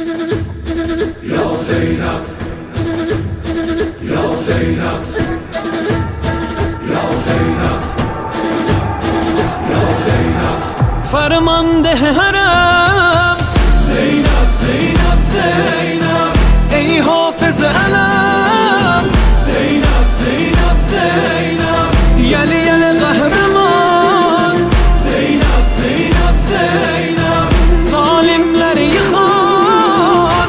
یا زینب یا زینب یا زینب یا زینب فرمانده حرم زینب زینب زینب ای حافظ علم زینب زینب زینب یلی یلی قهرمان زینب زینب زینب zalimleri yıkan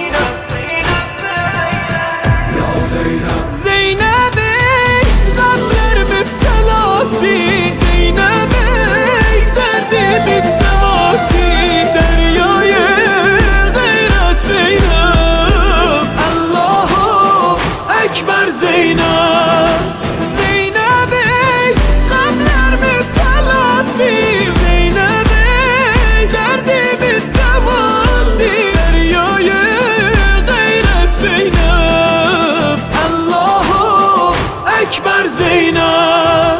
یا زینب Zeynep ey kalpler müptelası Zeynep ey derdimin devası Deryaya gayret Zeynep Allahu Ekber Zeynep Zeynep ey kalpler müptelası Zeynep ey derdimin devası Deryaya gayret Zeynep Allahu Ekber Zeynep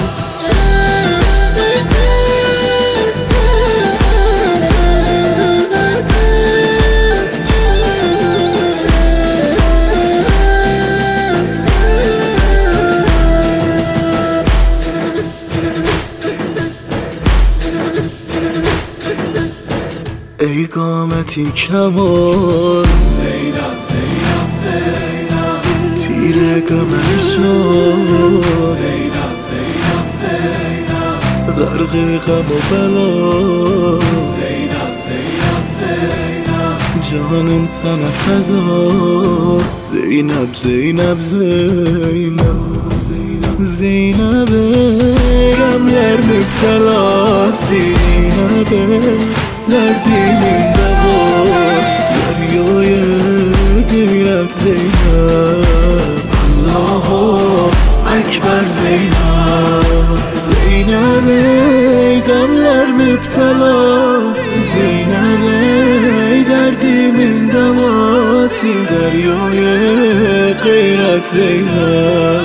ای قامتی کمان زینب زینب زینب تیر قمر شد زینب زینب زینب غرق غم و بلا زینب زینب زینب جانم سنه فدا زینب زینب زینب زینب غمler müptelası زینب derdimin devası Deryaya gayret Zeynep Allahu Ekber Zeynep Zeynep ey gamler müptelası Zeynep ey derdimin devası Deryaya gayret Zeynep